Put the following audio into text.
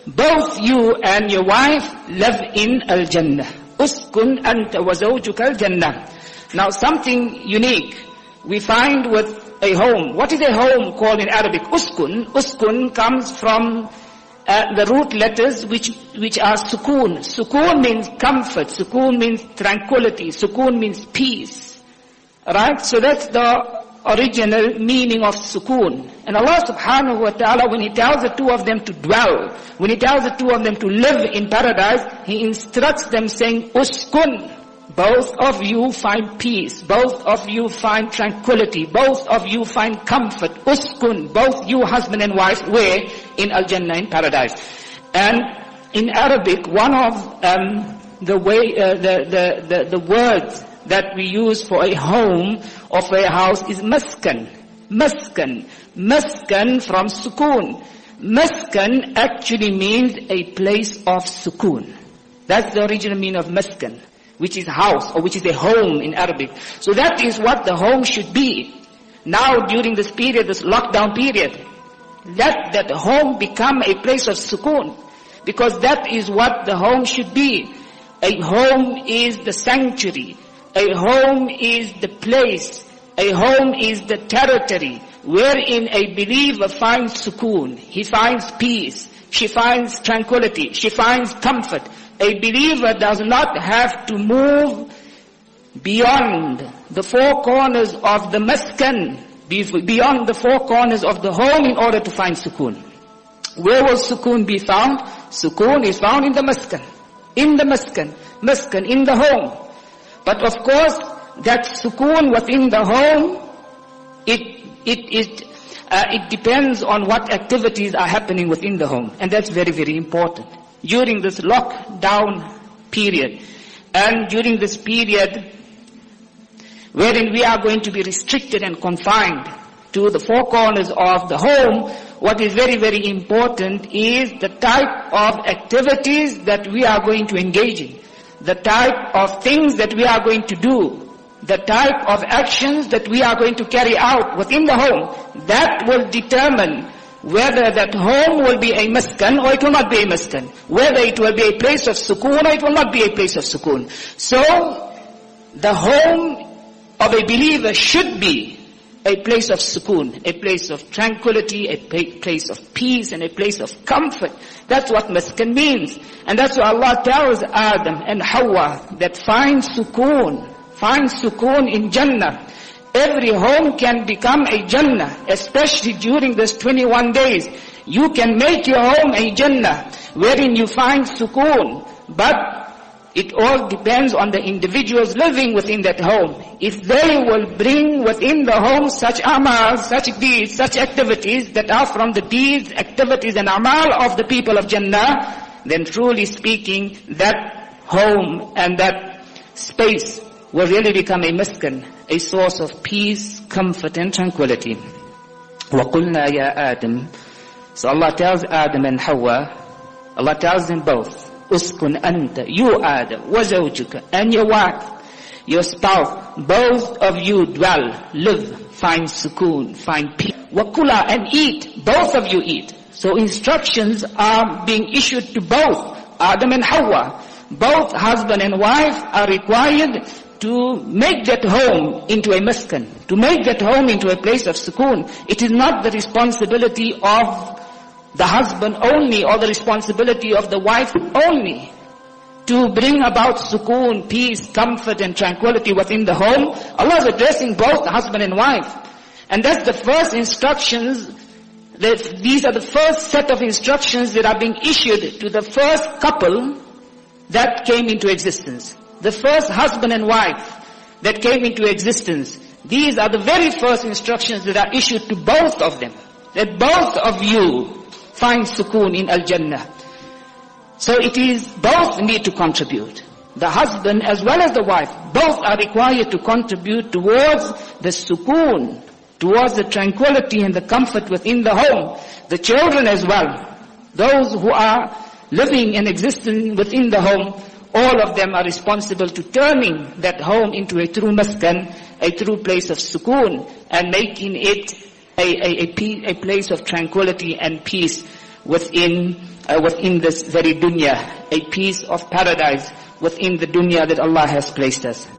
both you and your wife live in al-Jannah. Uskun anta wa zawjuka al-Jannah. Now something unique we find with a home. What is a home called in Arabic? Uskun. Uskun comes from the root letters which are sukoon. Sukoon means comfort. Sukoon means tranquility. Sukoon means peace. Right? So that's the original meaning of sukoon. And Allah subhanahu wa ta'ala, when He tells the two of them to dwell, when He tells the two of them to live in paradise, He instructs them saying, Uskun. Both of you find peace. Both of you find tranquility. Both of you find comfort. Uskun. Both you, husband and wife, were in Al-Jannah, in paradise. And in Arabic, one of the words that we use for a home or for a house is maskan. Maskan. Maskan from sukoon. Maskan actually means a place of sukoon. That's the original meaning of maskan, which is house or which is a home in Arabic. So that is what the home should be. Now during this period, this lockdown period, let that home become a place of sukoon, because that is what the home should be. A home is the sanctuary. A home is the place. A home is the territory wherein a believer finds sukoon. He finds peace. She finds tranquility. She finds comfort. A believer does not have to move beyond the four corners of the maskan, beyond the four corners of the home in order to find sukoon. Where will sukoon be found? Sukoon is found in the maskan. In the maskan. Maskan, in the home. But of course, that sukoon within the home, it depends on what activities are happening within the home. And that's very, very important. During this lockdown period, and during this period wherein we are going to be restricted and confined to the four corners of the home, what is very, very important is the type of activities that we are going to engage in, the type of things that we are going to do, the type of actions that we are going to carry out within the home. That will determine whether that home will be a maskan or it will not be a maskan. Whether it will be a place of sukoon or it will not be a place of sukoon. So, the home of a believer should be a place of sukoon, a place of tranquility, a place of peace, and a place of comfort. That's what maskan means. And that's why Allah tells Adam and Hawa that find sukoon in Jannah. Every home can become a Jannah, especially during this 21 days. You can make your home a Jannah, wherein you find sukoon. But it all depends on the individuals living within that home. If they will bring within the home such amal, such deeds, such activities that are from the deeds, activities and amal of the people of Jannah, then truly speaking, that home and that space will really become a maskan, a source of peace, comfort and tranquility. وَقُلْنَا يَا آدَمْ. So Allah tells Adam and Hawa, Allah tells them both, Uskun anta, you Adam, وَزَوْجُكَ, and your wife, your spouse, both of you dwell, live, find sukoon, find peace. وَكُلَا, and eat, both of you eat. So instructions are being issued to both Adam and Hawa. Both husband and wife are required to make that home into a maskan, to make that home into a place of sukoon. It is not the responsibility of the husband only or the responsibility of the wife only to bring about sukoon, peace, comfort and tranquility within the home. Allah is addressing both the husband and wife. And that's the first instructions, these are the first set of instructions that are being issued to the first couple that came into existence. The first husband and wife that came into existence. These are the very first instructions that are issued to both of them. That both of you find sukoon in Al-Jannah. So it is both need to contribute. The husband as well as the wife, both are required to contribute towards the sukoon, towards the tranquility and the comfort within the home. The children as well, those who are living and existing within the home, all of them are responsible to turning that home into a true maskan, a true place of sukoon, and making it a place of tranquility and peace within within this very dunya, a piece of paradise within the dunya that Allah has placed us.